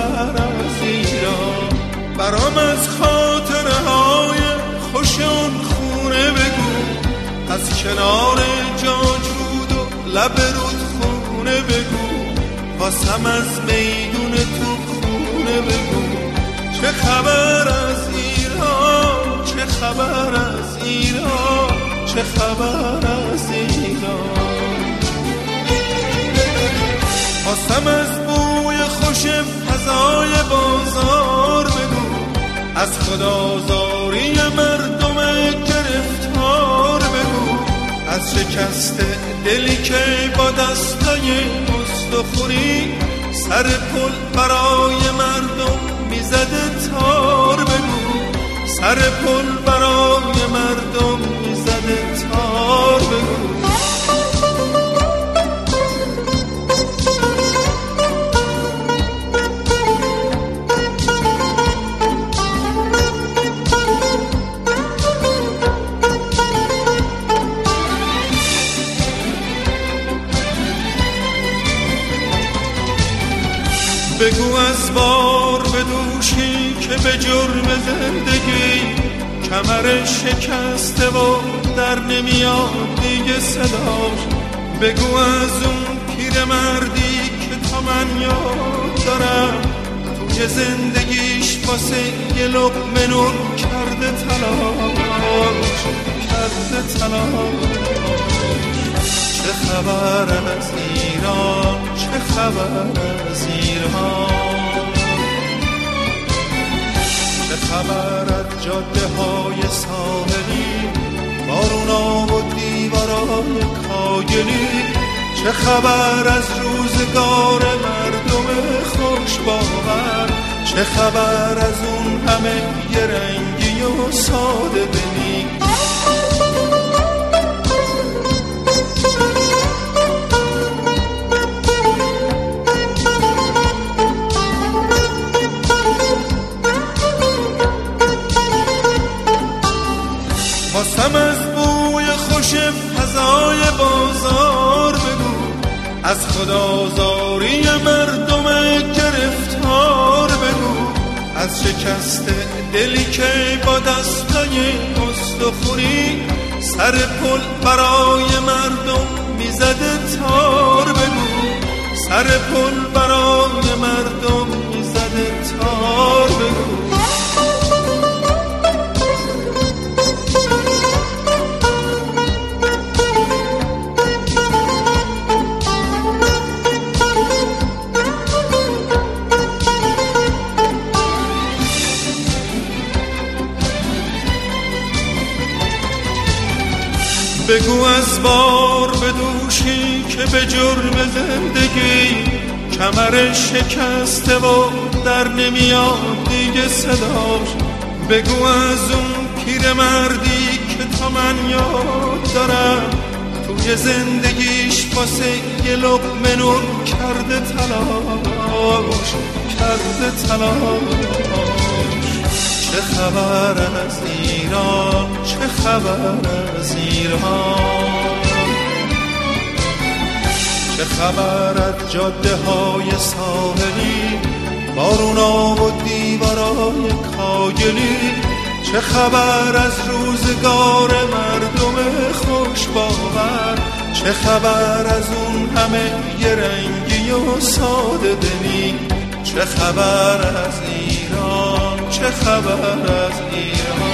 خبر از ایران. برام از خاطره های خوش اون خونه بگو، از کنار جاجود و لب رودخونه بگو، واسم از میدون تو خونه بگو. چه خبر از ایران، چه خبر از ایران، چه خبر از ایران. واسم از بوی خوش فضای بازار بگو، از خدازاری مردم گرفتار بگو، از شکست دلی که با دستای مستخوری سر پل برای مردم میزده تار بگو، سر پل برای مردم میزده تار بگو. بگو از بار بدوشی که به جرم زندگی کمر شکسته و در نمیاد دیگه صداش. بگو از اون پیر مردی که تا من یاد دارم توی زندگیش واسه یه لقمه نون کرده تلاش، کرده تلاش. چه خبر از ایران، چه خبر از ایران، چه خبر از جاده های ساحلی، بارونا و دیوارای کاگلی، چه خبر از روزگار مردم خوش باور، چه خبر از اون همه یه رنگی و ساده دلی. واسم از بوی خوش فضای بازار بگو، از خدازاری مردم گرفتار بگو، از شکست دلی که با دستای مستخوری سر پل برای مردم میزده تار بگو، سر پل برای مردم میزده تار بگو. بگو از بار بدوشی که به جرم زندگی کمر شکسته و در نمیاد دیگه صداش. بگو از اون پیر مردی که تا من یاد دارم توی زندگیش واسه یه لقمه نون کرده تلاش، کرده تلاش. چه خبر از ایران، چه خبر از ایران، چه خبر از جاده های ساحلی، بارونا و دیوارای کاگلی، چه خبر از روزگار مردم خوش باور، چه خبر از اون همه یه رنگی و ساده دلی. چه خبر از ایران، چه خبر از ایران.